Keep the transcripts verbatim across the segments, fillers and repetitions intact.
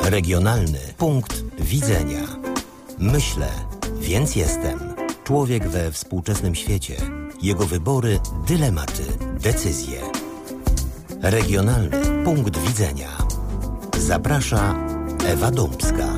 Regionalny punkt widzenia. Myślę, więc jestem. Człowiek we współczesnym świecie. Jego wybory, dylematy, decyzje. Regionalny punkt widzenia. Zaprasza Ewa Dąbska.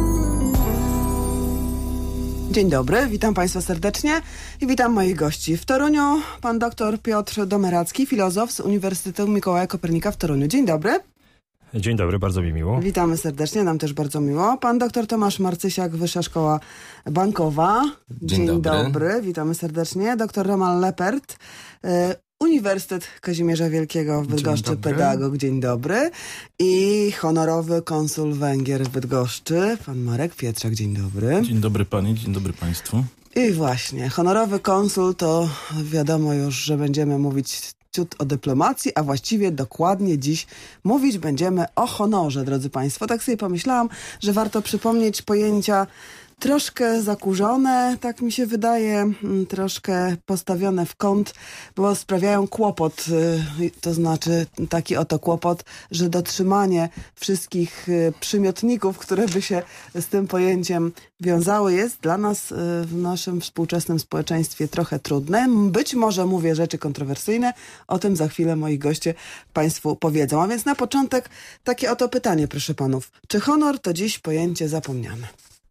Dzień dobry, witam Państwa serdecznie i witam moich gości. W Toruniu pan dr Piotr Domeracki, filozof z Uniwersytetu Mikołaja Kopernika w Toruniu. Dzień dobry. Dzień dobry, bardzo mi miło. Witamy serdecznie, nam też bardzo miło. Pan dr Tomasz Marcysiak, Wyższa Szkoła Bankowa. Dzień, Dzień dobry. dobry, witamy serdecznie. Doktor Roman Lepert, y, Uniwersytet Kazimierza Wielkiego w Bydgoszczy, Dzień dobry. pedagog, dzień dobry. I honorowy konsul Węgier w Bydgoszczy, pan Marek Pietrzak, dzień dobry. Dzień dobry pani, dzień dobry państwu. I właśnie, honorowy konsul to wiadomo już, że będziemy mówić ciut o dyplomacji, a właściwie dokładnie dziś mówić będziemy o honorze, drodzy Państwo. Tak sobie pomyślałam, że warto przypomnieć pojęcia troszkę zakurzone, tak mi się wydaje, troszkę postawione w kąt, bo sprawiają kłopot, to znaczy taki oto kłopot, że dotrzymanie wszystkich przymiotników, które by się z tym pojęciem wiązały, jest dla nas w naszym współczesnym społeczeństwie trochę trudne. Być może mówię rzeczy kontrowersyjne, o tym za chwilę moi goście Państwu powiedzą. A więc na początek takie oto pytanie, proszę Panów. Czy honor to dziś pojęcie zapomniane?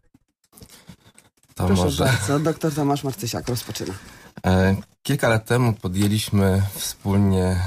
To Proszę może... bardzo, doktor Tomasz Marcysiak rozpoczyna. E, kilka lat temu podjęliśmy wspólnie e,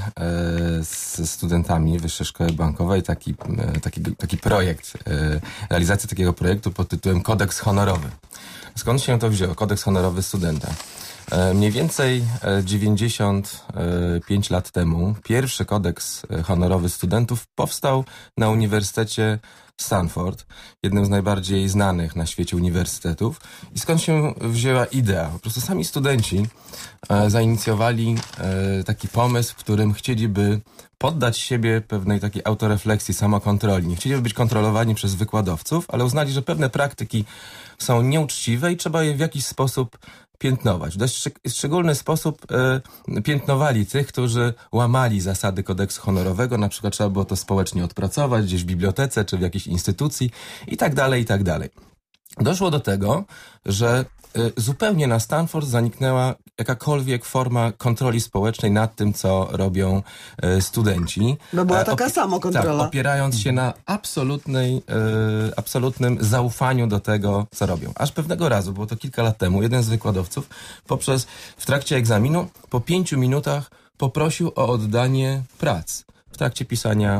z studentami Wyższej Szkoły Bankowej taki, e, taki, taki projekt, e, realizację takiego projektu pod tytułem Kodeks Honorowy. Skąd się to wzięło? Kodeks Honorowy Studenta. E, mniej więcej e, dziewięćdziesiąt pięć lat temu pierwszy kodeks honorowy studentów powstał na Uniwersytecie Stanford, jednym z najbardziej znanych na świecie uniwersytetów. I skąd się wzięła idea? Po prostu sami studenci e, zainicjowali e, taki pomysł, w którym chcieliby poddać siebie pewnej takiej autorefleksji, samokontroli. Nie chcieliby być kontrolowani przez wykładowców, ale uznali, że pewne praktyki są nieuczciwe i trzeba je w jakiś sposób piętnować. W dość szczeg- szczególny sposób e, piętnowali tych, którzy łamali zasady kodeksu honorowego. Na przykład trzeba było to społecznie odpracować gdzieś w bibliotece czy w jakiejś instytucji i tak dalej, i tak dalej. Doszło do tego, że y, zupełnie na Stanford zaniknęła jakakolwiek forma kontroli społecznej nad tym, co robią y, studenci. Bo była E, taka opi- samokontrola. Tak, opierając się na absolutnej, y, absolutnym zaufaniu do tego, co robią. Aż pewnego razu, było to kilka lat temu, jeden z wykładowców poprzez, w trakcie egzaminu, po pięciu minutach poprosił o oddanie prac w trakcie pisania e,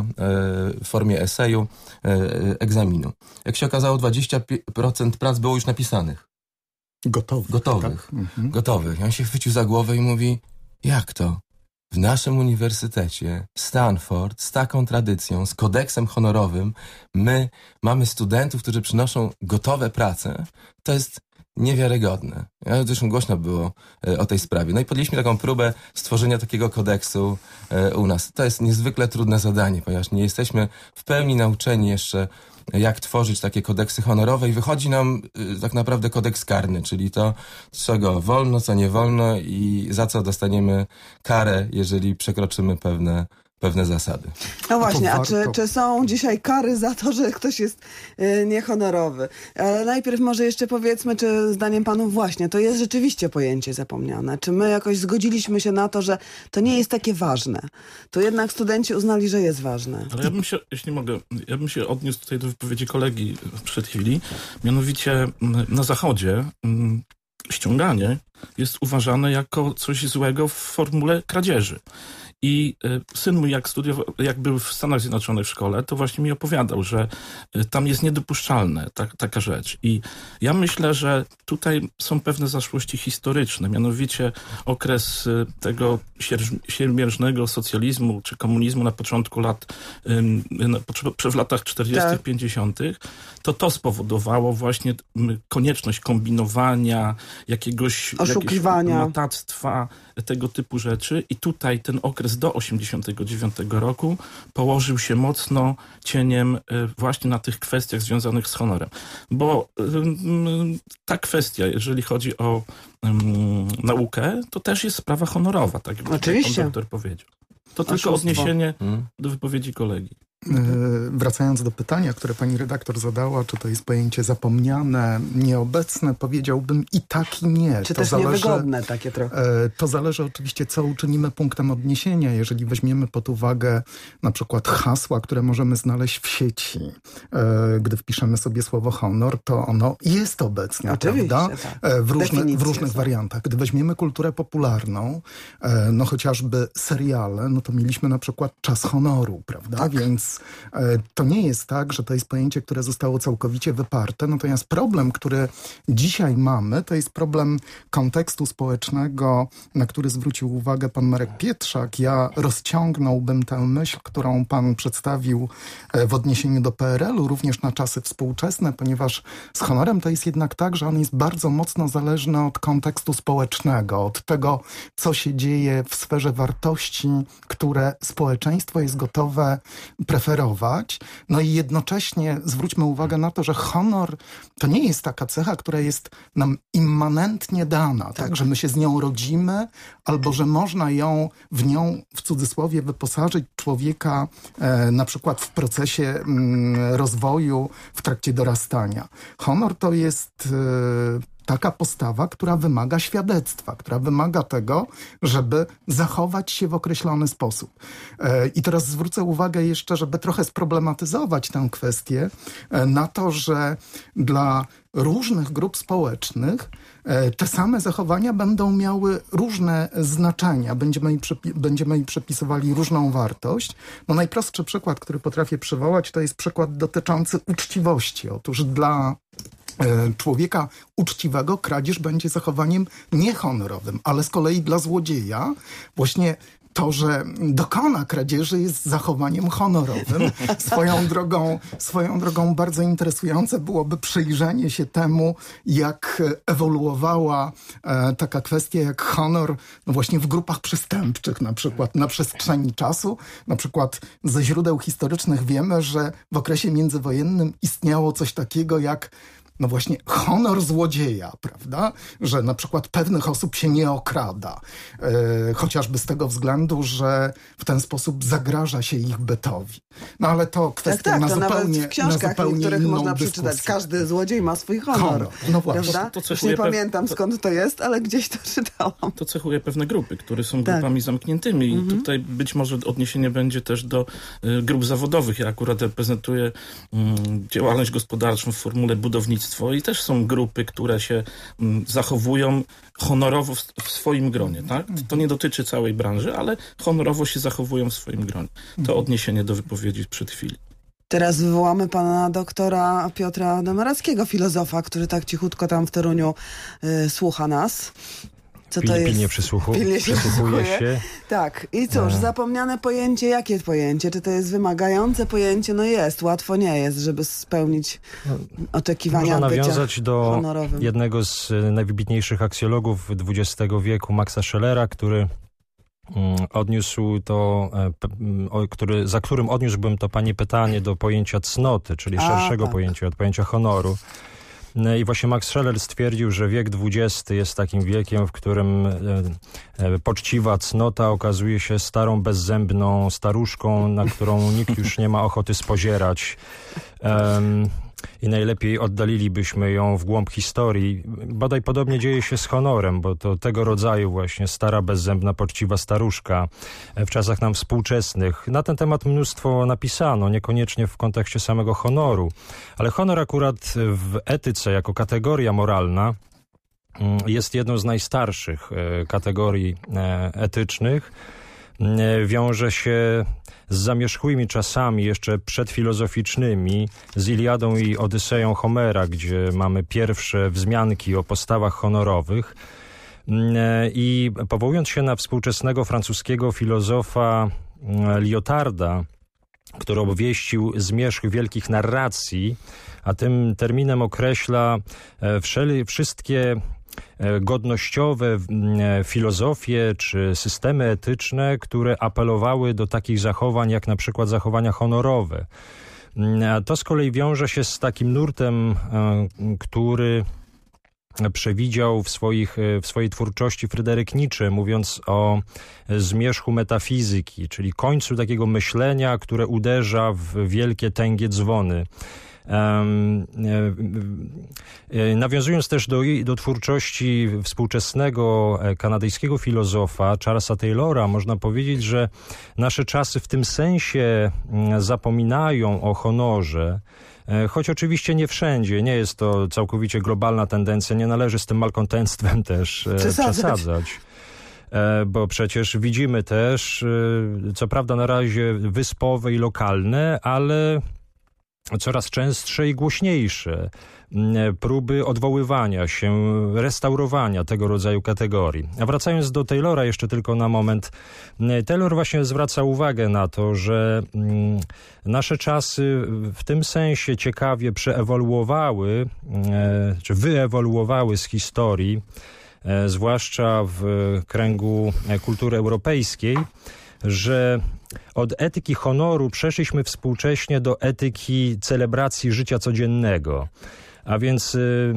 w formie eseju e, egzaminu. Jak się okazało, dwadzieścia procent prac było już napisanych. Gotowy. Gotowych. Tak? Mhm. Gotowych. I on się chwycił za głowę i mówi, jak to? W naszym uniwersytecie Stanford z taką tradycją, z kodeksem honorowym, my mamy studentów, którzy przynoszą gotowe prace. To jest niewiarygodne. Ja, zresztą głośno było e, o tej sprawie. No i podjęliśmy taką próbę stworzenia takiego kodeksu e, u nas. To jest niezwykle trudne zadanie, ponieważ nie jesteśmy w pełni nauczeni jeszcze, jak tworzyć takie kodeksy honorowe i wychodzi nam e, tak naprawdę kodeks karny, czyli to, czego wolno, co nie wolno i za co dostaniemy karę, jeżeli przekroczymy pewne pewne zasady. No właśnie, a warto. czy, czy są dzisiaj kary za to, że ktoś jest y, niehonorowy? Ale najpierw może jeszcze powiedzmy, czy zdaniem panów właśnie to jest rzeczywiście pojęcie zapomniane? Czy my jakoś zgodziliśmy się na to, że to nie jest takie ważne? To jednak studenci uznali, że jest ważne. Ale ja bym się, jeśli mogę, ja bym się odniósł tutaj do wypowiedzi kolegi przed chwili. Mianowicie m, na Zachodzie m, ściąganie jest uważane jako coś złego w formule kradzieży. I y, syn mój, jak studiował, jak był w Stanach Zjednoczonych w szkole, to właśnie mi opowiadał, że y, tam jest niedopuszczalne ta, taka rzecz. I ja myślę, że tutaj są pewne zaszłości historyczne, mianowicie okres y, tego sierż- siermiężnego socjalizmu czy komunizmu na początku lat, y, na, po, w latach czterdziestych, Tak. pięćdziesiątych, to to spowodowało właśnie y, konieczność kombinowania, jakiegoś Oszukiwania. jakiegoś matactwa, tego typu rzeczy. I tutaj ten okres do osiemdziesiątego dziewiątego roku położył się mocno cieniem właśnie na tych kwestiach związanych z honorem. Bo ta kwestia, jeżeli chodzi o um, naukę, to też jest sprawa honorowa, tak jak Oczywiście. pan doktor powiedział. To tylko Oszustwo. odniesienie Hmm. do wypowiedzi kolegi. wracając do pytania, które pani redaktor zadała, czy to jest pojęcie zapomniane, nieobecne, powiedziałbym i tak i nie. Czy to też zależy, niewygodne takie trochę? To zależy oczywiście, co uczynimy punktem odniesienia. Jeżeli weźmiemy pod uwagę na przykład hasła, które możemy znaleźć w sieci, gdy wpiszemy sobie słowo honor, to ono jest obecne, oczywiście, prawda? Tak. W, różne, w różnych są. wariantach. Gdy weźmiemy kulturę popularną, no chociażby seriale, no to mieliśmy na przykład czas honoru, prawda? Tak. Więc to nie jest tak, że to jest pojęcie, które zostało całkowicie wyparte. Natomiast problem, który dzisiaj mamy, to jest problem kontekstu społecznego, na który zwrócił uwagę pan Marek Pietrzak. Ja rozciągnąłbym tę myśl, którą pan przedstawił w odniesieniu do P R L-u, również na czasy współczesne, ponieważ z honorem to jest jednak tak, że on jest bardzo mocno zależny od kontekstu społecznego, od tego, co się dzieje w sferze wartości, które społeczeństwo jest gotowe preferować. No i jednocześnie zwróćmy uwagę na to, że honor to nie jest taka cecha, która jest nam immanentnie dana, tak, tak że my się z nią rodzimy, albo że można ją w nią, w cudzysłowie, wyposażyć człowieka e, na przykład w procesie mm, rozwoju, w trakcie dorastania. Honor to jest e, taka postawa, która wymaga świadectwa, która wymaga tego, żeby zachować się w określony sposób. E, I teraz zwrócę uwagę jeszcze, żeby trochę sproblematyzować tę kwestię, e, na to, że dla różnych grup społecznych e, te same zachowania będą miały różne znaczenia. Będziemy jej, przypi- będziemy jej przypisywali różną wartość. No najprostszy przykład, który potrafię przywołać, to jest przykład dotyczący uczciwości. Otóż dla człowieka uczciwego kradzież będzie zachowaniem niehonorowym, ale z kolei dla złodzieja właśnie to, że dokona kradzieży, jest zachowaniem honorowym. Swoją drogą, swoją drogą bardzo interesujące byłoby przyjrzenie się temu, jak ewoluowała e, taka kwestia jak honor, no właśnie w grupach przestępczych na przykład na przestrzeni czasu. Na przykład ze źródeł historycznych wiemy, że w okresie międzywojennym istniało coś takiego jak no właśnie honor złodzieja, prawda? Że na przykład pewnych osób się nie okrada. E, chociażby z tego względu, że w ten sposób zagraża się ich bytowi. No ale to kwestia tak, tak, na, to zupełnie, nawet w książkach, na zupełnie których inną można dyskusję. Przeczytać. Każdy złodziej ma swój honor. honor. No właśnie. To, to cechuje nie pe... pamiętam skąd to jest, ale gdzieś to czytałam. To cechuje pewne grupy, które są tak. grupami zamkniętymi. I mhm. tutaj być może odniesienie będzie też do y, grup zawodowych. Ja akurat reprezentuję y, działalność gospodarczą w formule budownictwa. I też są grupy, które się m, zachowują honorowo w, w swoim gronie, tak? To nie dotyczy całej branży, ale honorowo się zachowują w swoim gronie. To odniesienie do wypowiedzi przed chwilą. Teraz wywołamy pana doktora Piotra Demarackiego, filozofa, który tak cichutko tam w Toruniu y, słucha nas. Co to jest? Pilnie przysłuchu, Pilnie się przysłuchuje się. Tak. I cóż, e... zapomniane pojęcie, jakie pojęcie? Czy to jest wymagające pojęcie? No jest, łatwo nie jest, żeby spełnić oczekiwania bycia honorowym. Można nawiązać do jednego z najwybitniejszych aksjologów dwudziestego wieku, Maxa Schellera, który odniósł to, który, za którym odniósłbym to pani pytanie do pojęcia cnoty, czyli A, szerszego tak. pojęcia, od pojęcia honoru. I właśnie Max Scheller stwierdził, że wiek dwudziesty jest takim wiekiem, w którym poczciwa cnota okazuje się starą, bezzębną staruszką, na którą nikt już nie ma ochoty spozierać. Um, I najlepiej oddalilibyśmy ją w głąb historii. Bodaj podobnie dzieje się z honorem, bo to tego rodzaju właśnie stara, bezzębna, poczciwa staruszka w czasach nam współczesnych. Na ten temat mnóstwo napisano, niekoniecznie w kontekście samego honoru. Ale honor akurat w etyce jako kategoria moralna jest jedną z najstarszych kategorii etycznych. Wiąże się z zamierzchłymi czasami, jeszcze przedfilozoficznymi, z Iliadą i Odyseją Homera, gdzie mamy pierwsze wzmianki o postawach honorowych. I powołując się na współczesnego francuskiego filozofa Lyotarda, który obwieścił zmierzch wielkich narracji, a tym terminem określa wszel- wszystkie godnościowe filozofie czy systemy etyczne, które apelowały do takich zachowań jak na przykład zachowania honorowe. To z kolei wiąże się z takim nurtem, który przewidział w, swoich, w swojej twórczości Fryderyk Nietzsche, mówiąc o zmierzchu metafizyki, czyli końcu takiego myślenia, które uderza w wielkie, tęgie dzwony. Um, e, nawiązując też do, do twórczości współczesnego kanadyjskiego filozofa Charlesa Taylora, można powiedzieć, że nasze czasy w tym sensie zapominają o honorze, choć oczywiście nie wszędzie, nie jest to całkowicie globalna tendencja, nie należy z tym malkontentstwem też przesadzać. przesadzać. Bo przecież widzimy też, co prawda na razie wyspowe i lokalne, ale coraz częstsze i głośniejsze próby odwoływania się, restaurowania tego rodzaju kategorii. A wracając do Taylora jeszcze tylko na moment, Taylor właśnie zwraca uwagę na to, że nasze czasy w tym sensie ciekawie przeewoluowały, czy wyewoluowały z historii, zwłaszcza w kręgu kultury europejskiej, że od etyki honoru przeszliśmy współcześnie do etyki celebracji życia codziennego. A więc y,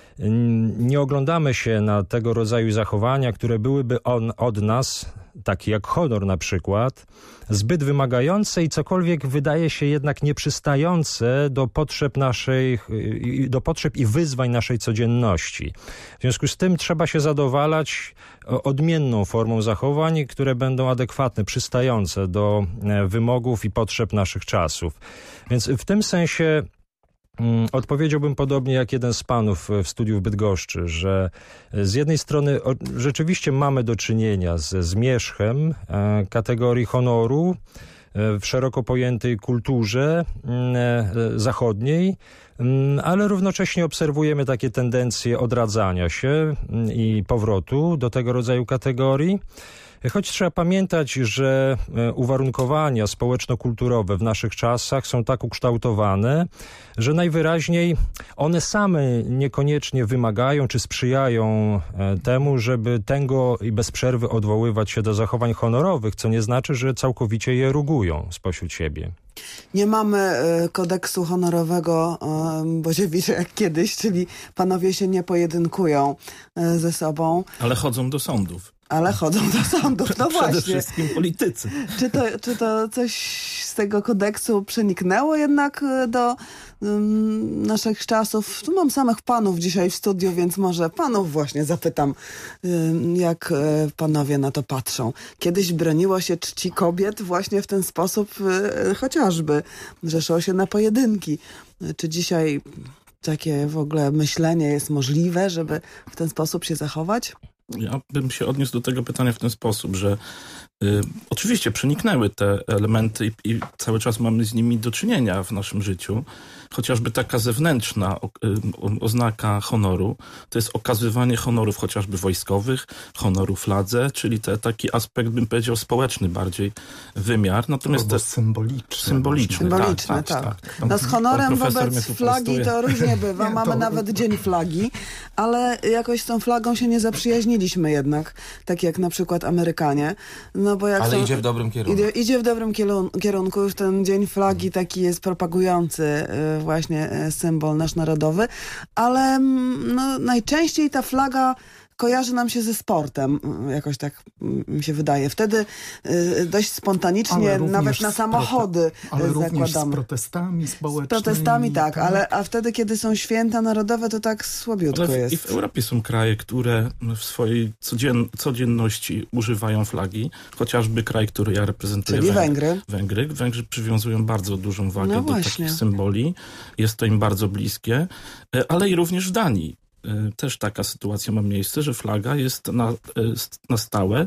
nie oglądamy się na tego rodzaju zachowania, które byłyby on, od nas, takie jak honor na przykład, zbyt wymagające i cokolwiek wydaje się jednak nieprzystające do potrzeb naszej, do potrzeb i wyzwań naszej codzienności. W związku z tym trzeba się zadowalać odmienną formą zachowań, które będą adekwatne, przystające do wymogów i potrzeb naszych czasów. Więc w tym sensie odpowiedziałbym podobnie jak jeden z panów w studiu w Bydgoszczy, że z jednej strony rzeczywiście mamy do czynienia ze zmierzchem kategorii honoru w szeroko pojętej kulturze zachodniej, ale równocześnie obserwujemy takie tendencje odradzania się i powrotu do tego rodzaju kategorii. Choć trzeba pamiętać, że uwarunkowania społeczno-kulturowe w naszych czasach są tak ukształtowane, że najwyraźniej one same niekoniecznie wymagają czy sprzyjają temu, żeby tęgo i bez przerwy odwoływać się do zachowań honorowych, co nie znaczy, że całkowicie je rugują spośród siebie. Nie mamy y, kodeksu honorowego y, Boziewicza jak kiedyś, czyli panowie się nie pojedynkują y, ze sobą. Ale chodzą do sądów. Ale chodzą do sądów, no Przede właśnie. wszystkim politycy. Czy to, czy to coś z tego kodeksu przeniknęło jednak do um, naszych czasów? Tu mam samych panów dzisiaj w studiu, więc może panów właśnie zapytam, um, jak um, panowie na to patrzą. Kiedyś broniło się czci kobiet właśnie w ten sposób, um, chociażby, że szło się na pojedynki. Czy dzisiaj takie w ogóle myślenie jest możliwe, żeby w ten sposób się zachować? Ja bym się odniósł do tego pytania w ten sposób, że y, oczywiście przeniknęły te elementy i, i cały czas mamy z nimi do czynienia w naszym życiu. Chociażby taka zewnętrzna o, y, oznaka honoru, to jest okazywanie honorów chociażby wojskowych, honoru fladze, czyli te, taki aspekt, bym powiedział, społeczny bardziej wymiar. Natomiast Albo te, symboliczny. Symboliczny, Symboliczny, tak. tak. tak, tak. No z honorem wobec flagi prostuje. to różnie bywa. Nie, Mamy to... nawet Dzień Flagi, ale jakoś z tą flagą się nie zaprzyjaźniliśmy jednak, tak jak na przykład Amerykanie. No bo jak Ale są... idzie w dobrym kierunku. Idzie, idzie w dobrym kierunku. Już ten Dzień Flagi taki jest propagujący y, właśnie y, symbol nasz narodowy, ale no, najczęściej ta flaga kojarzy nam się ze sportem, jakoś tak mi się wydaje. Wtedy y, dość spontanicznie, nawet na samochody prote- ale zakładamy. również z protestami społecznymi. Z protestami, tak, tak, ale a wtedy, kiedy są święta narodowe, to tak słabiutko ale w, jest. I w Europie są kraje, które w swojej codzien, codzienności używają flagi. Chociażby kraj, który ja reprezentuję. Czyli Węg- Węgry. Węgry. Węgrzy przywiązują bardzo dużą wagę No do właśnie. takich symboli. Jest to im bardzo bliskie. Ale i również w Danii. Też taka sytuacja ma miejsce, że flaga jest na, na stałe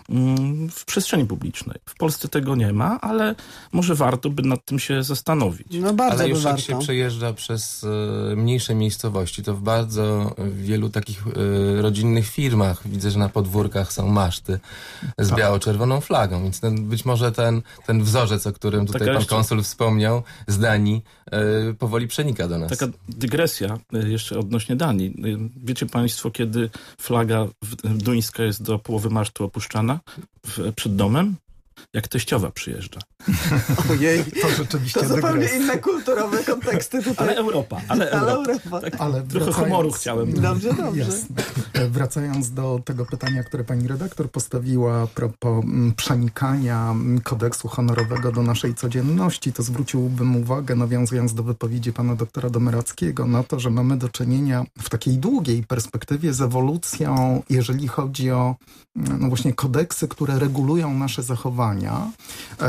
w przestrzeni publicznej. W Polsce tego nie ma, ale może warto by nad tym się zastanowić. No bardzo Ale już by jak warto. się przejeżdża przez y, mniejsze miejscowości, to w bardzo wielu takich y, rodzinnych firmach widzę, że na podwórkach są maszty z Tak. biało-czerwoną flagą, więc ten, być może ten, ten wzorzec, o którym tutaj Taka pan jeszcze- konsul wspomniał z Danii, y, powoli przenika do nas. Taka dygresja jeszcze odnośnie Danii. Wiecie państwo, kiedy flaga w- duńska jest do połowy masztu opuszczana w, przed domem? jak teściowa przyjeżdża. Ojej, To rzeczywiście to zupełnie dygres. inne kulturowe konteksty tutaj. Ale Europa, ale Ale Europa. Europa. Tak, Ale trochę wracając- humoru chciałem. Dobrze, dobrze. Jasne. E, Wracając do tego pytania, które pani redaktor postawiła a propos mm, przenikania mm, kodeksu honorowego do naszej codzienności, to zwróciłbym uwagę, nawiązując do wypowiedzi pana doktora Domerackiego, na to, że mamy do czynienia w takiej długiej perspektywie z ewolucją, jeżeli chodzi o mm, no właśnie kodeksy, które regulują nasze zachowania. E,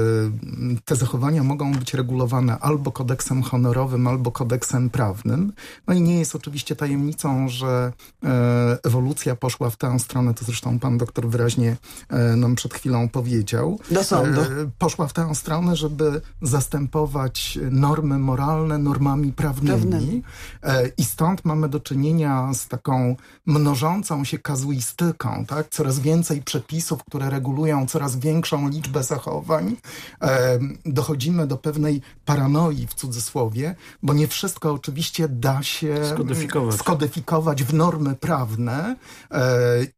te zachowania mogą być regulowane albo kodeksem honorowym, albo kodeksem prawnym. No i nie jest oczywiście tajemnicą, że e, ewolucja poszła w tę stronę, to zresztą pan doktor wyraźnie e, nam przed chwilą powiedział. Do sądu. E, poszła w tę stronę, żeby zastępować normy moralne normami prawnymi. Prawnymi. E, I stąd mamy do czynienia z taką mnożącą się kazuistyką, tak? Coraz więcej przepisów, które regulują coraz większą liczbę zachowań. E, dochodzimy do pewnej paranoi w cudzysłowie, bo nie wszystko oczywiście da się Skodyfikować. skodyfikować w normy prawne e,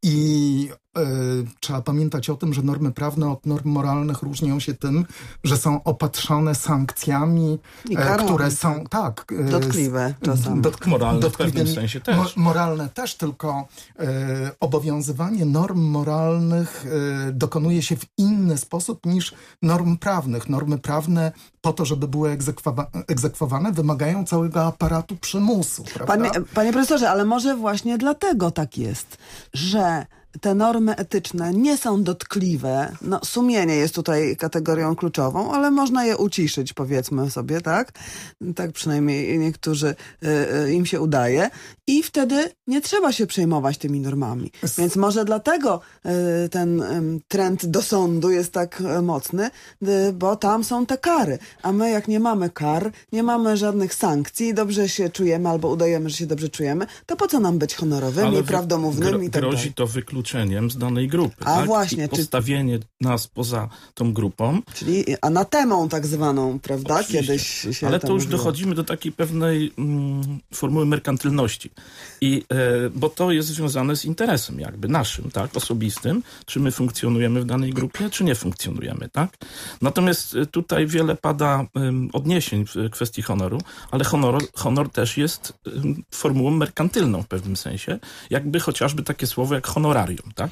i e, trzeba pamiętać o tym, że normy prawne od norm moralnych różnią się tym, że są opatrzone sankcjami, I e, karami, które są tak e, Dotkliwe czasami. Dotk- Moralne w pewnym dotkliwymi- sensie też. Mo- moralne też, tylko e, obowiązywanie norm moralnych e, dokonuje się w inny sposób niż norm prawnych. Normy prawne po to, żeby były egzekwowa- egzekwowane, wymagają całego aparatu przymusu, prawda? Panie, panie profesorze, ale może właśnie dlatego tak jest, że te normy etyczne nie są dotkliwe. No, sumienie jest tutaj kategorią kluczową, ale można je uciszyć, powiedzmy sobie, tak? Tak przynajmniej niektórzy y, y, im się udaje. I wtedy nie trzeba się przejmować tymi normami. Więc może dlatego y, ten y, trend do sądu jest tak y, mocny, y, bo tam są te kary. A my jak nie mamy kar, nie mamy żadnych sankcji, dobrze się czujemy albo udajemy, że się dobrze czujemy, to po co nam być honorowymi, Ale prawdomównymi gro- i tak grozi dalej. to wykluczeniem z danej grupy. A tak? właśnie, I czy- postawienie nas poza tą grupą. Czyli anatemą tak zwaną, prawda? Oczywiście. Kiedyś się Ale tam to już mówiło. dochodzimy do takiej pewnej mm, formuły merkantylności. I, e, bo to jest związane z interesem jakby naszym, tak, osobistym, czy my funkcjonujemy w danej grupie, czy nie funkcjonujemy, tak? Natomiast e, tutaj wiele pada em, odniesień w kwestii honoru, ale honor, honor też jest em, formułą merkantylną w pewnym sensie, jakby chociażby takie słowo jak honorarium, tak?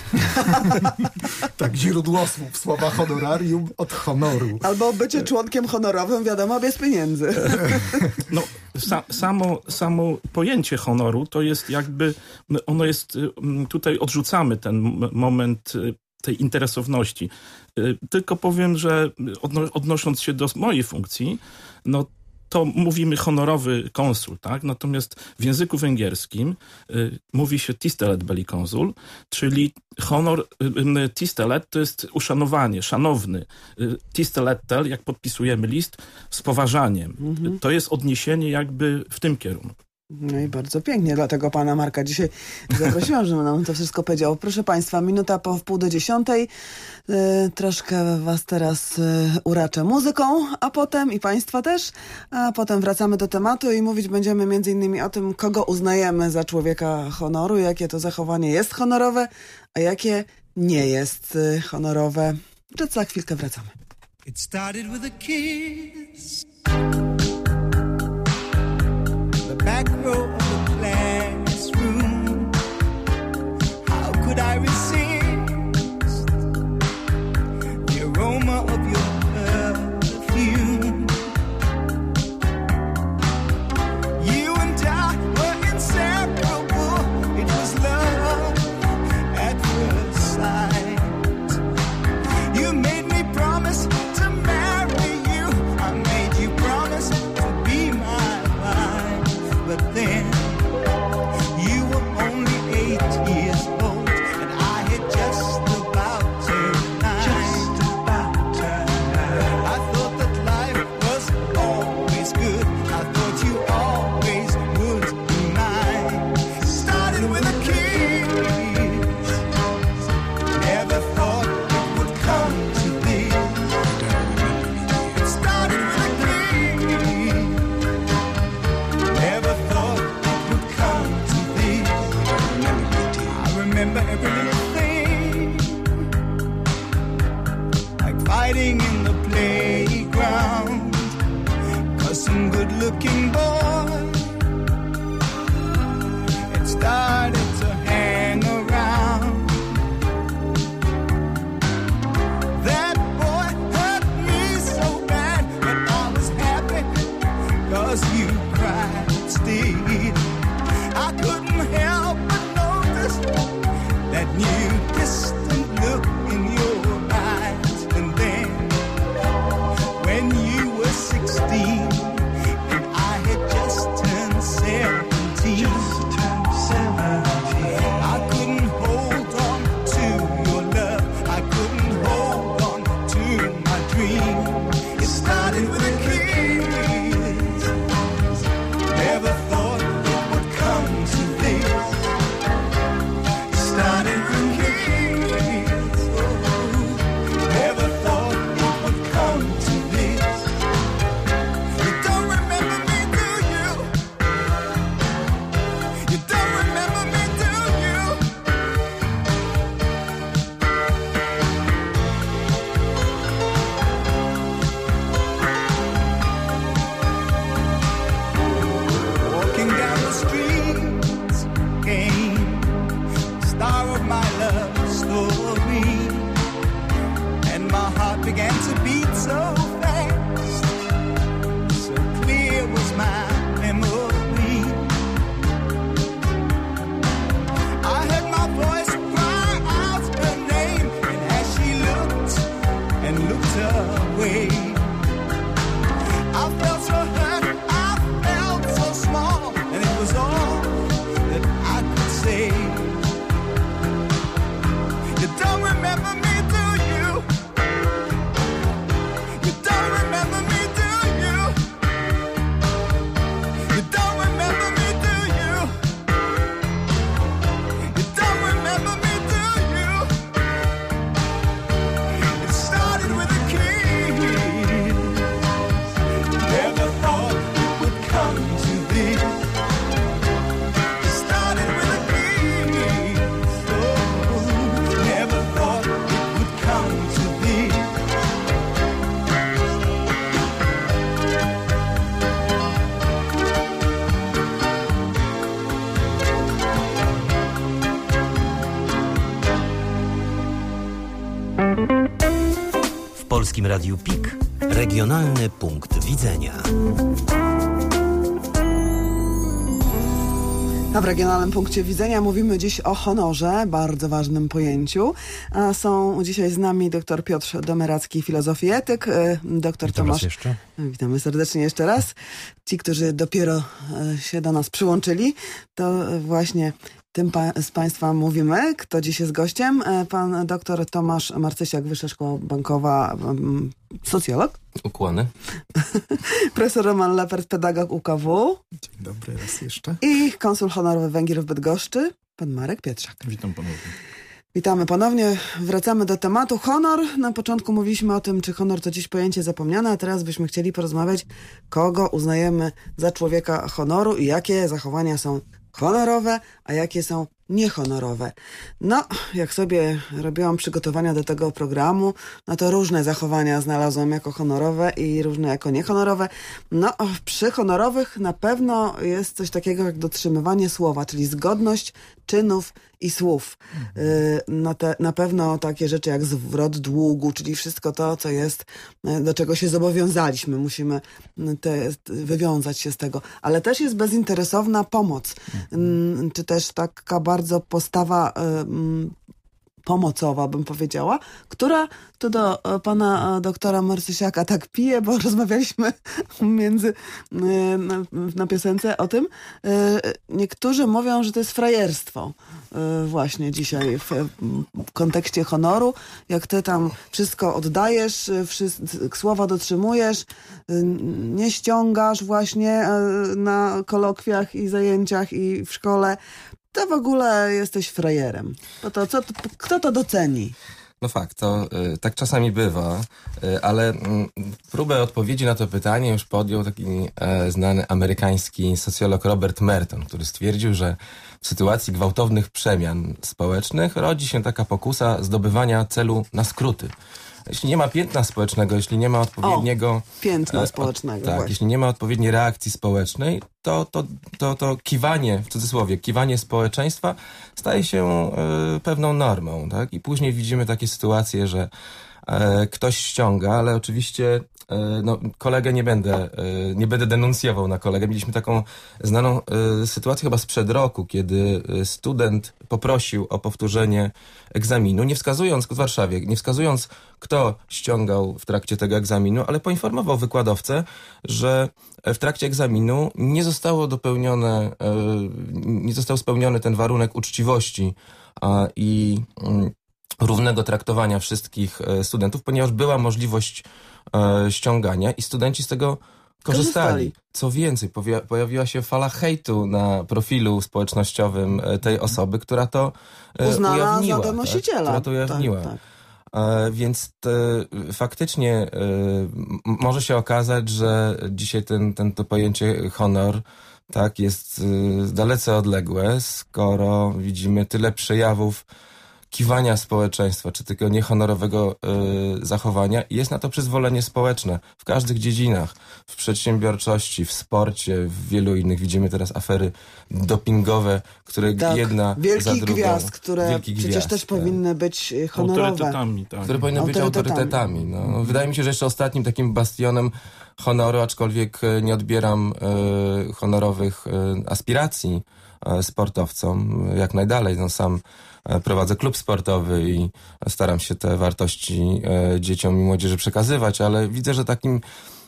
Tak, źródło słów, słowa honorarium od honoru. Albo bycie członkiem honorowym, wiadomo, bez pieniędzy. No, sa, samo, samo pojęcie honoru to jest jakby, ono jest, mm, tutaj odrzucamy ten m- moment y, tej interesowności. Y, Tylko powiem, że odno, odnosząc się do mojej funkcji, no to mówimy honorowy konsul, tak? Natomiast w języku węgierskim y, mówi się tiszteletbeli konsul, czyli honor, y, y, tisztelet to jest uszanowanie, szanowny. Y, tisztelettel, jak podpisujemy list, z poważaniem. Mhm. To jest odniesienie jakby w tym kierunku. No i bardzo pięknie, dlatego pana Marka dzisiaj zaprosiłam, żeby nam to wszystko powiedział. Proszę państwa, minuta po wpół do dziesiątej. Y, troszkę was teraz y, uraczę muzyką, a potem i państwa też, a potem wracamy do tematu i mówić będziemy między innymi o tym, kogo uznajemy za człowieka honoru, jakie to zachowanie jest honorowe, a jakie nie jest y, honorowe. Że za chwilkę wracamy. It started with a kiss. The back row of the classroom. How could I resist the aroma of your perfume? You and I were inseparable. It was love at first sight. You made me promise to marry you. I made you promise good-looking boy and started to hang around. That boy hurt me so bad, but I was happy 'cause you cried still. I couldn't help but notice that new distant look in your eyes. And then when you were sixteen and I had just turned seventeen, just turned seventeen, I couldn't hold on to your love, I couldn't hold on to my dream. It started with a kiss, never thought it would come to this. It started with a kiss, oh, never thought it would come to this. You don't remember me, do you? You don't remember me, do you? Walking down the streets came star of my love story, and my heart began to beat so fast, so clear was my memory. I heard my voice cry out her name, and as she looked and looked away, I felt so hurt, I felt so small, and it was all that I could say. You don't remember me, do you? You don't remember me, do you? You don't remember me, do you? You don't remember me, do you? It started with a kiss, never thought it would come to this. It started with a kiss, oh, never thought it would come to this. W Polskim Radiu P I K regionalny punkt widzenia. A w regionalnym punkcie widzenia mówimy dziś o honorze, bardzo ważnym pojęciu. A są dzisiaj z nami dr Piotr Domeracki, filozofii i etyk, y, dr Witam Tomasz... was jeszcze. Witamy serdecznie jeszcze raz. Ci, którzy dopiero y, się do nas przyłączyli, to y, właśnie tym pa z Państwa mówimy. Kto dziś jest gościem? Y, pan dr Tomasz Marcysiak, Wyższa Szkoła Bankowa, y, socjolog. Ukłony. Profesor Roman Lepert, pedagog U K W. Dzień dobry raz jeszcze. I konsul honorowy Węgier w Bydgoszczy, pan Marek Pietrzak. Witam ponownie. Witamy ponownie. Wracamy do tematu. Honor. Na początku mówiliśmy o tym, czy honor to dziś pojęcie zapomniane, a teraz byśmy chcieli porozmawiać, kogo uznajemy za człowieka honoru i jakie zachowania są honorowe, a jakie są niehonorowe. No, jak sobie robiłam przygotowania do tego programu, no to różne zachowania znalazłam jako honorowe i różne jako niehonorowe. No, przy honorowych na pewno jest coś takiego jak dotrzymywanie słowa, czyli zgodność czynów i słów. Y, na, te, na pewno takie rzeczy jak zwrot długu, czyli wszystko to, co jest, do czego się zobowiązaliśmy. Musimy te, wywiązać się z tego. Ale też jest bezinteresowna pomoc. Y, czy też taka bardzo postawa y, pomocowa, bym powiedziała, która tu do pana doktora Marcysiaka tak pije, bo rozmawialiśmy między na, na piosence o tym. Niektórzy mówią, że to jest frajerstwo właśnie dzisiaj w, w kontekście honoru. Jak ty tam wszystko oddajesz, wszystko, słowa dotrzymujesz, nie ściągasz właśnie na kolokwiach i zajęciach i w szkole, to w ogóle jesteś frajerem. Bo to, co, kto to doceni? No fakt, to y, tak czasami bywa, y, ale y, próbę odpowiedzi na to pytanie już podjął taki y, znany amerykański socjolog Robert Merton, który stwierdził, że w sytuacji gwałtownych przemian społecznych rodzi się taka pokusa zdobywania celu na skróty. jeśli nie ma piętna społecznego, jeśli nie ma odpowiedniego... O, piętna e, społecznego, Tak, właśnie. jeśli nie ma odpowiedniej reakcji społecznej, to, to, to, to kiwanie, w cudzysłowie, kiwanie społeczeństwa staje się e, pewną normą, tak? I później widzimy takie sytuacje, że e, ktoś ściąga, ale oczywiście e, no, kolegę nie będę, e, nie będę denuncjował na kolegę. Mieliśmy taką znaną e, sytuację chyba sprzed roku, kiedy student poprosił o powtórzenie egzaminu, nie wskazując, w Warszawie, nie wskazując, kto ściągał w trakcie tego egzaminu, ale poinformował wykładowcę, że w trakcie egzaminu nie zostało dopełnione, nie został spełniony ten warunek uczciwości i równego traktowania wszystkich studentów, ponieważ była możliwość ściągania i studenci z tego korzystali. Co więcej, pojawiła się fala hejtu na profilu społecznościowym tej osoby, która to Uznana ujawniła. za donosiciela. Tak? Która to ujawniła. Tak, tak. E, więc te, faktycznie e, m- może się okazać, że dzisiaj ten, ten, to pojęcie honor tak, jest e, dalece odległe, skoro widzimy tyle przejawów kiwania społeczeństwa, czy tego niehonorowego y, zachowania. I jest na to przyzwolenie społeczne w każdych dziedzinach, w przedsiębiorczości, w sporcie, w wielu innych. Widzimy teraz afery dopingowe, które tak, jedna wielkich za drugą... gwiazd, które wielkich przecież gwiazd, też tak. powinny być honorowe. Autorytetami, tak. Które powinny być autorytetami. No. No, wydaje mi się, że jeszcze ostatnim takim bastionem honoru, aczkolwiek nie odbieram y, honorowych y, aspiracji y, sportowcom jak najdalej. No, sam prowadzę klub sportowy i staram się te wartości e, dzieciom i młodzieży przekazywać, ale widzę, że takim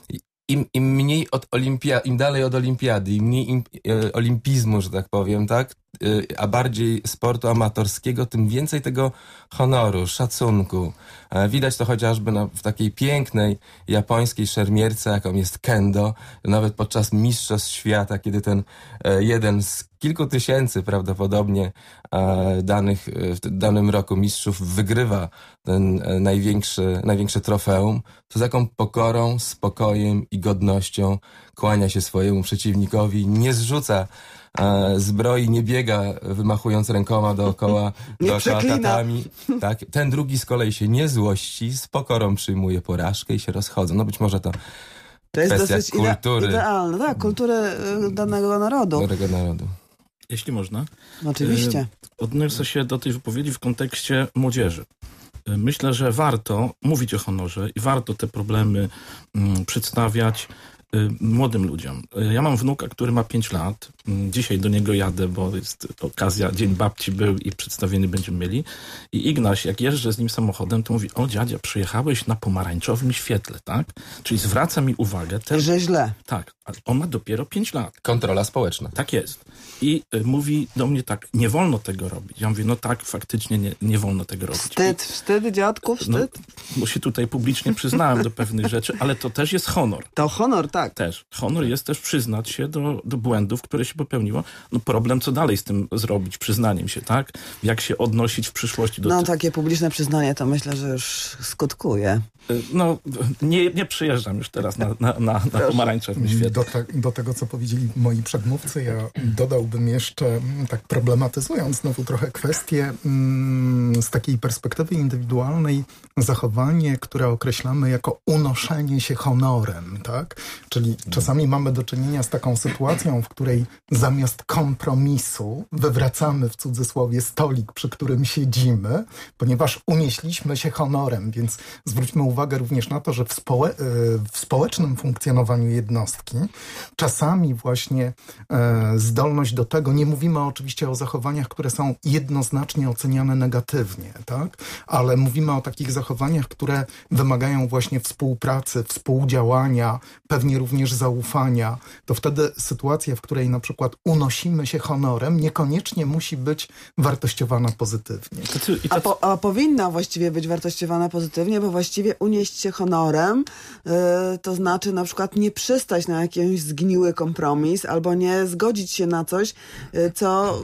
im, im mniej od olimpiady, im dalej od olimpiady, im mniej im, e, olimpizmu, że tak powiem, tak, e, a bardziej sportu amatorskiego, tym więcej tego honoru, szacunku. E, widać to chociażby na, w takiej pięknej japońskiej szermierce, jaką jest kendo, nawet podczas mistrzostw świata, kiedy ten e, jeden z kilku tysięcy prawdopodobnie e, danych w danym roku mistrzów wygrywa ten e, największy, największe trofeum, to z jaką pokorą, spokojem i godnością kłania się swojemu przeciwnikowi, nie zrzuca e, zbroi, nie biega wymachując rękoma dookoła, dookoła tatami. Tak? Ten drugi z kolei się nie złości, z pokorą przyjmuje porażkę i się rozchodzą. No być może to To jest kwestia dosyć kultury. idealne, tak, kultury y, danego narodu. Danego narodu. Jeśli można. Oczywiście. E, odniosę się do tej wypowiedzi w kontekście młodzieży. E, myślę, że warto mówić o honorze i warto te problemy mm, przedstawiać y, młodym ludziom. E, ja mam wnuka, który ma pięć lat. Dzisiaj do niego jadę, bo jest okazja, Dzień Babci był i przedstawienie będziemy mieli. I Ignaś, jak jeżdżę z nim samochodem, to mówi: o dziadzia, przyjechałeś na pomarańczowym świetle, tak? Czyli zwraca mi uwagę. Ten... Że źle. Tak, ale on ma dopiero pięć lat. Kontrola społeczna. Tak jest. I y, mówi do mnie tak: nie wolno tego robić. Ja mówię: no tak, faktycznie nie, nie wolno tego robić. Wstyd, wstyd, dziadku, wstyd. No, bo się tutaj publicznie przyznałem do pewnych rzeczy, ale to też jest honor. To honor, tak. Też. Honor jest też przyznać się do, do błędów, które się popełniło. No problem, co dalej z tym zrobić, przyznaniem się, tak? Jak się odnosić w przyszłości do No tego. takie publiczne przyznanie to myślę, że już skutkuje. No, nie, nie przyjeżdżam już teraz na, na, na, na pomarańczowym świetle. Do, te, do tego, co powiedzieli moi przedmówcy, ja dodałbym jeszcze, tak problematyzując znowu trochę kwestię, mm, z takiej perspektywy indywidualnej, zachowanie, które określamy jako unoszenie się honorem, tak? Czyli czasami mamy do czynienia z taką sytuacją, w której zamiast kompromisu wywracamy w cudzysłowie stolik, przy którym siedzimy, ponieważ unieśliśmy się honorem, więc zwróćmy uwagę również na to, że w, społe- w społecznym funkcjonowaniu jednostki czasami właśnie e, zdolność do tego, nie mówimy oczywiście o zachowaniach, które są jednoznacznie oceniane negatywnie, tak? Ale mówimy o takich zachowaniach, które wymagają właśnie współpracy, współdziałania, pewnie również zaufania. To wtedy sytuacja, w której na przykład unosimy się honorem, niekoniecznie musi być wartościowana pozytywnie. A, po, a powinna właściwie być wartościowana pozytywnie, bo właściwie unieść się honorem, yy, to znaczy na przykład nie przystać na jakiś zgniły kompromis albo nie zgodzić się na coś, yy, co,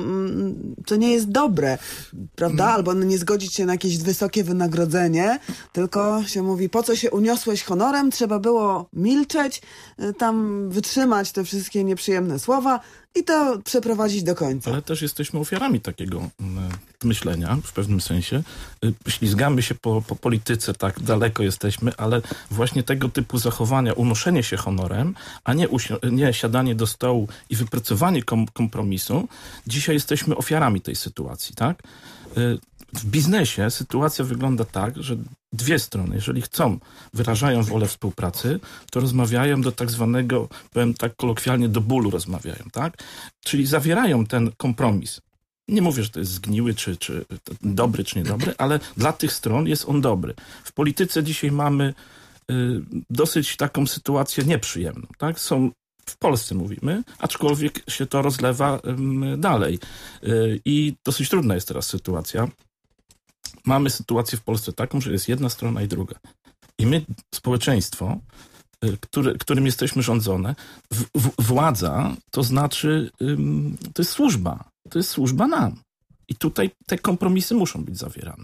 mm, co nie jest dobre, prawda? Mm. Albo nie zgodzić się na jakieś wysokie wynagrodzenie, tylko się mówi: po co się uniosłeś honorem? Trzeba było milczeć, wydržeć, y, tam wytrzymać te wszystkie nieprzyjemne słowa i to przeprowadzić do końca. Ale też jesteśmy ofiarami takiego mm, myślenia w pewnym sensie. Y, Ślizgamy się po, po polityce, tak daleko jesteśmy, ale właśnie tego typu zachowania, unoszenie się honorem, a nie, usio- nie siadanie do stołu i wypracowanie kom- kompromisu, dzisiaj jesteśmy ofiarami tej sytuacji, tak? Y, W biznesie sytuacja wygląda tak, że dwie strony, jeżeli chcą, wyrażają wolę współpracy, to rozmawiają do tak zwanego, powiem tak kolokwialnie, do bólu rozmawiają, tak? Czyli zawierają ten kompromis. Nie mówię, że to jest zgniły, czy, czy dobry, czy niedobry, ale dla tych stron jest on dobry. W polityce dzisiaj mamy y, dosyć taką sytuację nieprzyjemną, tak? Są w Polsce mówimy, aczkolwiek się to rozlewa y, dalej. Y, I dosyć trudna jest teraz sytuacja. Mamy sytuację w Polsce taką, że jest jedna strona i druga. I my, społeczeństwo, który, którym jesteśmy rządzone, w, w, władza, to znaczy, ym, to jest służba. To jest służba nam. I tutaj te kompromisy muszą być zawierane.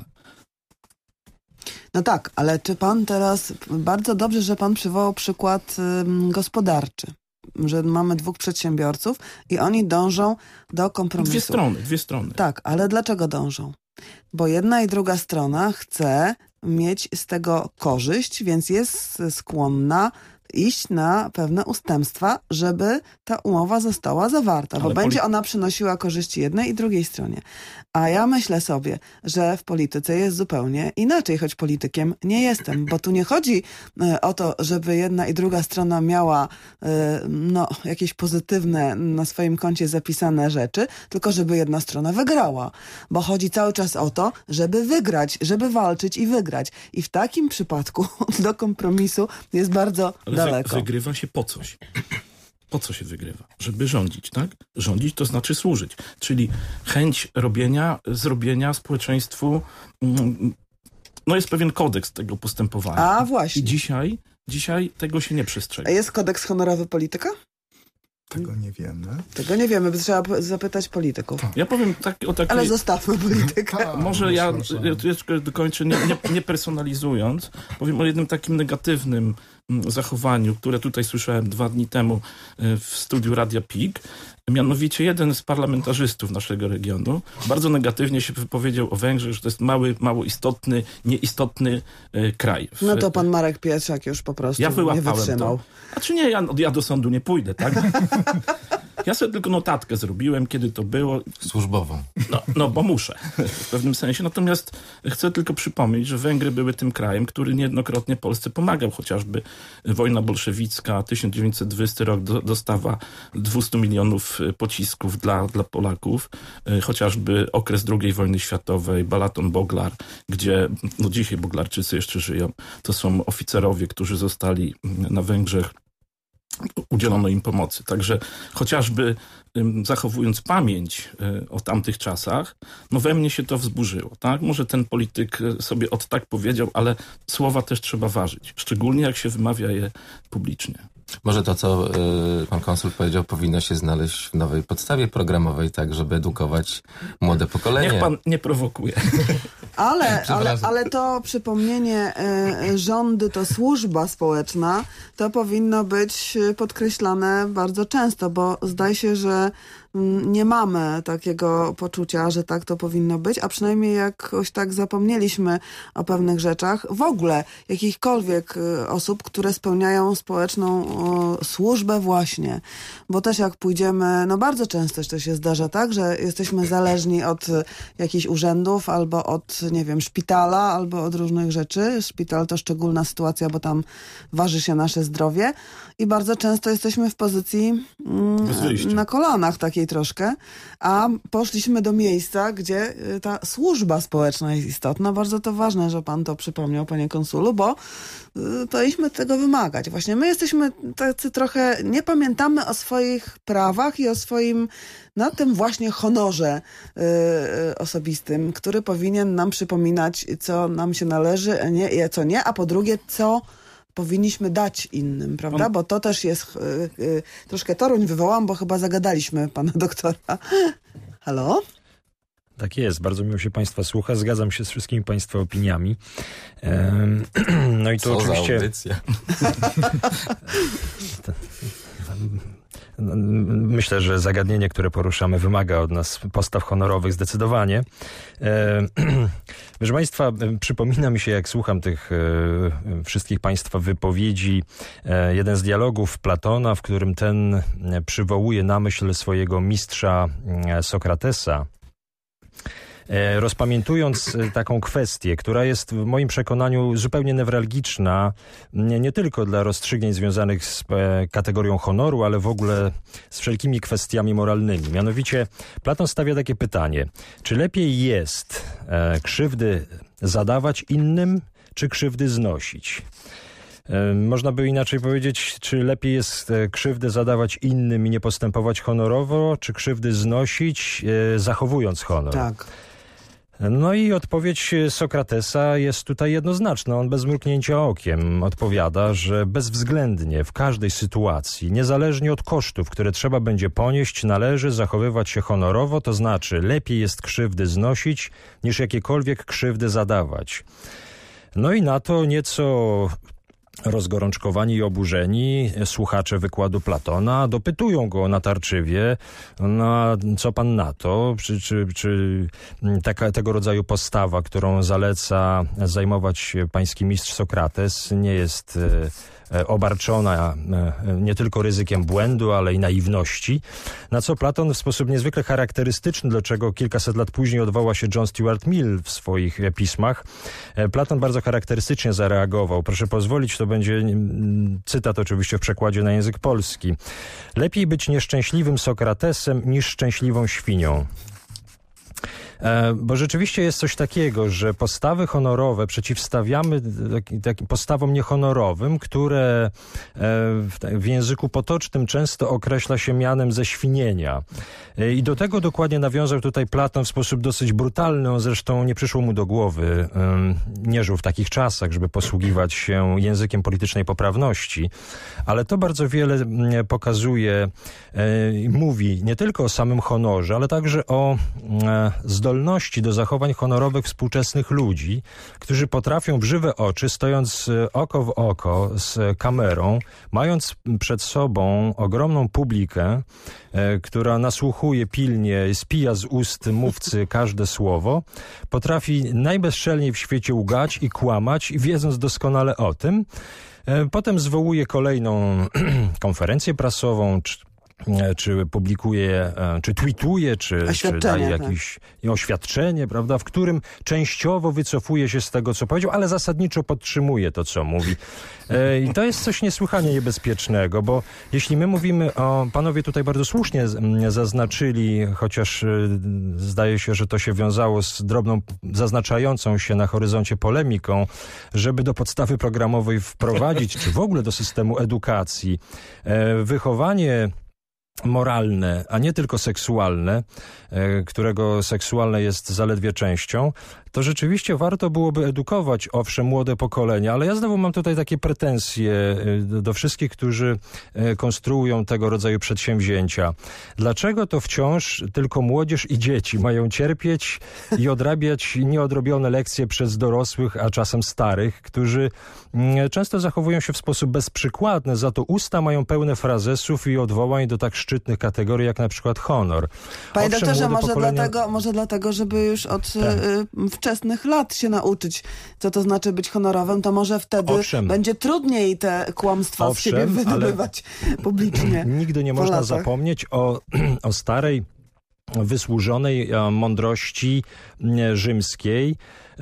No tak, ale czy pan teraz, bardzo dobrze, że pan przywołał przykład ym, gospodarczy, że mamy dwóch przedsiębiorców i oni dążą do kompromisu. Dwie strony, dwie strony. Tak, ale dlaczego dążą? Bo jedna i druga strona chce mieć z tego korzyść, więc jest skłonna iść na pewne ustępstwa, żeby ta umowa została zawarta, bo Ale będzie poli- ona przynosiła korzyści jednej i drugiej stronie. A ja myślę sobie, że w polityce jest zupełnie inaczej, choć politykiem nie jestem, bo tu nie chodzi e, o to, żeby jedna i druga strona miała e, no, jakieś pozytywne na swoim koncie zapisane rzeczy, tylko żeby jedna strona wygrała, bo chodzi cały czas o to, żeby wygrać, żeby walczyć i wygrać. I w takim przypadku do kompromisu jest bardzo Ale daleko. wy, wygrywa się po coś. Po co się wygrywa? Żeby rządzić, tak? Rządzić to znaczy służyć. Czyli chęć robienia, zrobienia społeczeństwu, mm, no jest pewien kodeks tego postępowania. A właśnie. I dzisiaj, dzisiaj tego się nie przestrzega. A jest kodeks honorowy polityka? Tego nie wiemy. Tego nie wiemy, by trzeba p- zapytać polityków. Ja powiem tak, o takiej... Ale zostawmy politykę. Tak, Może ja, myślę, że- ja tu jeszcze dokończę, nie, nie, nie personalizując, powiem o jednym takim negatywnym mm, zachowaniu, które tutaj słyszałem dwa dni temu y, w studiu Radia PIK. Mianowicie jeden z parlamentarzystów naszego regionu bardzo negatywnie się wypowiedział o Węgrzech, że to jest mały, mało istotny, nieistotny y, kraj. W, No to pan Marek Pietrzak już po prostu ja nie wyłapałem wytrzymał. to. A czy nie, ja, ja do sądu nie pójdę, tak? Ja sobie tylko notatkę zrobiłem, kiedy to było. Służbową. No, no bo muszę w pewnym sensie. Natomiast chcę tylko przypomnieć, że Węgry były tym krajem, który niejednokrotnie Polsce pomagał. Chociażby wojna bolszewicka, tysiąc dziewięćset dwudziesty rok, do, dostawa dwieście milionów pocisków dla, dla Polaków. Chociażby okres drugiej wojny światowej, Balaton Boglar, gdzie no dzisiaj Boglarczycy jeszcze żyją. To są oficerowie, którzy zostali na Węgrzech, udzielono im pomocy. Także chociażby ym, zachowując pamięć y, o tamtych czasach, no we mnie się to wzburzyło. Tak? Może ten polityk y, sobie od tak powiedział, ale słowa też trzeba ważyć. Szczególnie jak się wymawia je publicznie. Może to, co y, pan konsul powiedział, powinno się znaleźć w nowej podstawie programowej, tak, żeby edukować młode pokolenie. Niech pan nie prowokuje. Ale, ale, Przepraszam. ale to przypomnienie y, rządy to służba społeczna, to powinno być y, podkreślane bardzo często, bo zdaje się, że mm, nie mamy takiego poczucia, że tak to powinno być, a przynajmniej jakoś tak zapomnieliśmy o pewnych rzeczach. W ogóle jakichkolwiek y, osób, które spełniają społeczną y, służbę właśnie. Bo też jak pójdziemy, no bardzo często to się zdarza tak, że jesteśmy zależni od y, jakichś urzędów albo od, nie wiem, szpitala, albo od różnych rzeczy. Szpital to szczególna sytuacja, bo tam waży się nasze zdrowie i bardzo często jesteśmy w pozycji Bez wyjścia. mm, na kolanach takiej troszkę, a poszliśmy do miejsca, gdzie y, ta służba społeczna jest istotna. Bardzo to ważne, że pan to przypomniał, panie konsulu, bo y, powinniśmy tego wymagać. Właśnie my jesteśmy tacy trochę, nie pamiętamy o swoich prawach i o swoim, na tym właśnie honorze y, y, osobistym, który powinien nam przypominać, co nam się należy, a nie, a co nie, a po drugie, co powinniśmy dać innym, prawda? On- Bo to też jest... Y, y, troszkę Toruń wywołam, bo chyba zagadaliśmy pana doktora. Halo? Tak jest, bardzo miło się Państwa słucha, zgadzam się z wszystkimi Państwa opiniami. Ehm, no i to Co oczywiście... za audycja. Myślę, że zagadnienie, które poruszamy, wymaga od nas postaw honorowych zdecydowanie. E, proszę Państwa, przypomina mi się, jak słucham tych e, wszystkich Państwa wypowiedzi, e, jeden z dialogów Platona, w którym ten przywołuje na myśl swojego mistrza e, Sokratesa, rozpamiętując taką kwestię, która jest w moim przekonaniu zupełnie newralgiczna, nie, nie tylko dla rozstrzygnięć związanych z kategorią honoru, ale w ogóle z wszelkimi kwestiami moralnymi. Mianowicie Platon stawia takie pytanie, czy lepiej jest e, krzywdy zadawać innym, czy krzywdy znosić? Można by inaczej powiedzieć, czy lepiej jest krzywdę zadawać innym i nie postępować honorowo, czy krzywdy znosić, zachowując honor? Tak. No i odpowiedź Sokratesa jest tutaj jednoznaczna. On bez mrugnięcia okiem odpowiada, że bezwzględnie w każdej sytuacji, niezależnie od kosztów, które trzeba będzie ponieść, należy zachowywać się honorowo, to znaczy lepiej jest krzywdy znosić, niż jakiekolwiek krzywdy zadawać. No i na to nieco rozgorączkowani i oburzeni słuchacze wykładu Platona dopytują go natarczywie, no co pan na to, czy, czy, czy taka, tego rodzaju postawa, którą zaleca zajmować pański mistrz Sokrates, nie jest obarczona nie tylko ryzykiem błędu, ale i naiwności, na co Platon w sposób niezwykle charakterystyczny, do czego kilkaset lat później odwoła się John Stuart Mill w swoich pismach, Platon bardzo charakterystycznie zareagował. Proszę pozwolić, to będzie cytat oczywiście w przekładzie na język polski. Lepiej być nieszczęśliwym Sokratesem niż szczęśliwą świnią. Bo rzeczywiście jest coś takiego, że postawy honorowe przeciwstawiamy takim taki postawom niehonorowym, które w języku potocznym często określa się mianem ześwinienia. I do tego dokładnie nawiązał tutaj Platon w sposób dosyć brutalny. On zresztą nie przyszło mu do głowy, nie żył w takich czasach, żeby posługiwać się językiem politycznej poprawności, ale to bardzo wiele pokazuje i mówi nie tylko o samym honorze, ale także o zdolności do zachowań honorowych współczesnych ludzi, którzy potrafią w żywe oczy, stojąc oko w oko z kamerą, mając przed sobą ogromną publikę, e, która nasłuchuje pilnie, spija z ust mówcy każde słowo, potrafi najbezczelniej w świecie łgać i kłamać, wiedząc doskonale o tym. E, potem zwołuje kolejną konferencję prasową, czy czy publikuje, czy tweetuje, czy, czy daje jakieś tak. oświadczenie, prawda, w którym częściowo wycofuje się z tego, co powiedział, ale zasadniczo podtrzymuje to, co mówi. I to jest coś niesłychanie niebezpiecznego, bo jeśli my mówimy o, panowie tutaj bardzo słusznie zaznaczyli, chociaż zdaje się, że to się wiązało z drobną, zaznaczającą się na horyzoncie polemiką, żeby do podstawy programowej wprowadzić, czy w ogóle do systemu edukacji, wychowanie moralne, a nie tylko seksualne, którego seksualne jest zaledwie częścią, to rzeczywiście warto byłoby edukować, owszem, młode pokolenia, ale ja znowu mam tutaj takie pretensje do, do wszystkich, którzy konstruują tego rodzaju przedsięwzięcia. Dlaczego to wciąż tylko młodzież i dzieci mają cierpieć i odrabiać nieodrobione lekcje przez dorosłych, a czasem starych, którzy często zachowują się w sposób bezprzykładny, za to usta mają pełne frazesów i odwołań do tak szczytnych kategorii, jak na przykład honor. Panie Owszem, doktorze, może, pokolenia... dlatego, może dlatego, żeby już od tak. y, wczesnych lat się nauczyć, co to znaczy być honorowym, to może wtedy Owszem. będzie trudniej te kłamstwa Owszem, z siebie wydobywać ale... publicznie. Nigdy nie można latach. zapomnieć o, o starej, wysłużonej mądrości rzymskiej,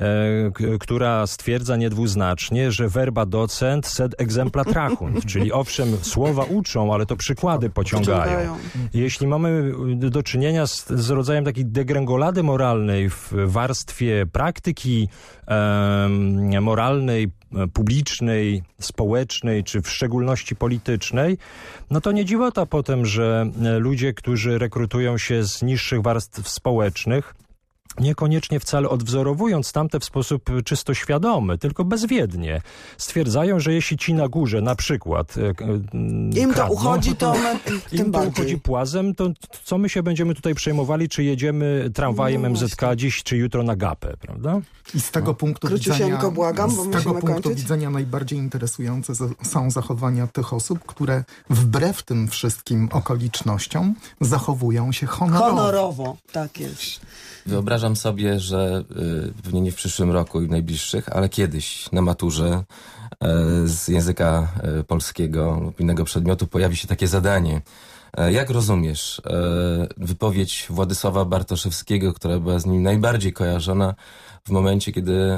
która stwierdza niedwuznacznie, że verba docent sed exempla trahunt, czyli owszem, słowa uczą, ale to przykłady pociągają. pociągają. Jeśli mamy do czynienia z, z rodzajem takiej degrengolady moralnej w warstwie praktyki e, moralnej, publicznej, społecznej, czy w szczególności politycznej, no to nie dziwota potem, że ludzie, którzy rekrutują się z niższych warstw społecznych, niekoniecznie wcale odwzorowując tamte w sposób czysto świadomy, tylko bezwiednie. Stwierdzają, że jeśli ci na górze na przykład im kradną, to uchodzi, to my, tym im to bardziej. uchodzi płazem, to co my się będziemy tutaj przejmowali, czy jedziemy tramwajem No M Z K dziś, czy jutro na Gapę, prawda? I z tego punktu Króciusieńko widzenia, błagam, bo z musimy tego punktu kończyć. widzenia najbardziej interesujące z- są zachowania tych osób, które wbrew tym wszystkim okolicznościom zachowują się honorowo. Honorowo, tak jest. Wyobrażam sobie, że y, pewnie nie w przyszłym roku i w najbliższych, ale kiedyś na maturze y, z języka y, polskiego lub innego przedmiotu pojawi się takie zadanie. Y, jak rozumiesz y, wypowiedź Władysława Bartoszewskiego, która była z nim najbardziej kojarzona w momencie, kiedy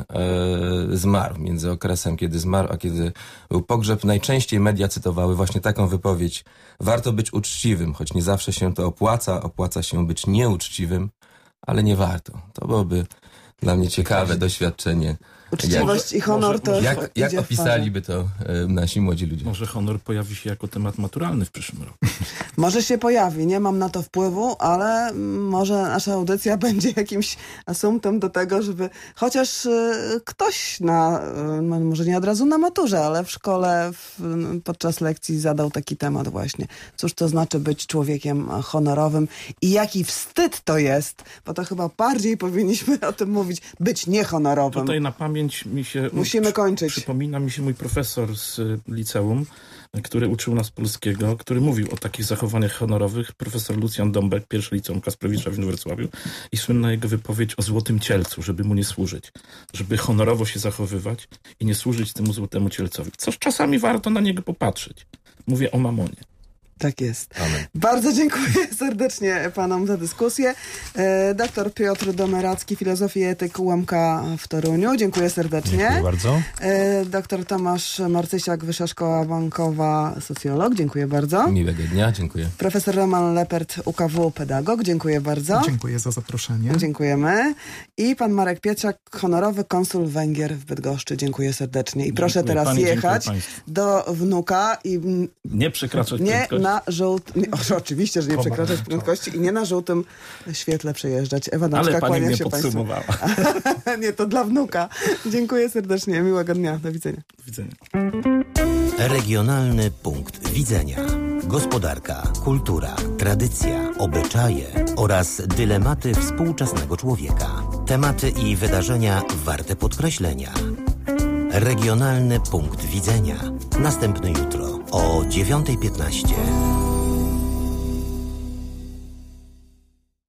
y, zmarł, między okresem, kiedy zmarł, a kiedy był pogrzeb? Najczęściej media cytowały właśnie taką wypowiedź. Warto być uczciwym, choć nie zawsze się to opłaca, opłaca się być nieuczciwym, ale nie warto. To byłoby dla mnie ciekawe doświadczenie. Uczciwość i honor może- to Jak, idzie jak w parze. opisaliby to e, nasi młodzi ludzie? Może honor pojawi się jako temat maturalny w przyszłym roku. Może się pojawi, nie mam na to wpływu, ale może nasza audycja będzie jakimś asumptem do tego, żeby chociaż y, ktoś na, y, może nie od razu na maturze, ale w szkole w, podczas lekcji zadał taki temat właśnie. Cóż to znaczy być człowiekiem honorowym i jaki wstyd to jest, bo to chyba bardziej powinniśmy o tym mówić, być niehonorowym. Tutaj na pamięć mi się... Musimy kończyć. Przypomina mi się mój profesor z y, liceum, y, który uczył nas polskiego, który mówił o takich zachowaniach honorowych. Profesor Lucjan Dąbek, pierwszy liceum Kasprowicza w Wrocławiu, i słynna jego wypowiedź o złotym cielcu, żeby mu nie służyć. Żeby honorowo się zachowywać i nie służyć temu złotemu cielcowi. Co czasami warto na niego popatrzeć. Mówię o mamonie. Tak jest. Amen. Bardzo dziękuję serdecznie panom za dyskusję. E, doktor Piotr Domeracki, filozofii i etyk U M K w Toruniu. Dziękuję serdecznie. Dziękuję bardzo. E, doktor Tomasz Marcysiak, Wyższa Szkoła Bankowa, socjolog. Dziękuję bardzo. Miłego dnia, dziękuję. Profesor Roman Lepert, U K W, pedagog. Dziękuję bardzo. Dziękuję za zaproszenie. Dziękujemy. I pan Marek Pietrzak, honorowy konsul Węgier w Bydgoszczy. Dziękuję serdecznie. I proszę Dziękuję teraz pani, dziękuję jechać państwu. do wnuka i mm, Nie przekraczać nie prędkości. na żółtym... Oczywiście, że nie przekraczać prędkości i nie na żółtym świetle przejeżdżać. Ewa Naczka, Ale pani kłania mnie się podsumowała. państwu. Nie, to dla wnuka. Dziękuję serdecznie. Miłego dnia. Do widzenia. Do widzenia. Regionalny punkt widzenia. Gospodarka, kultura, tradycja, obyczaje oraz dylematy współczesnego człowieka. Tematy i wydarzenia warte podkreślenia. Regionalny punkt widzenia. Następny jutro o dziewiąta piętnaście.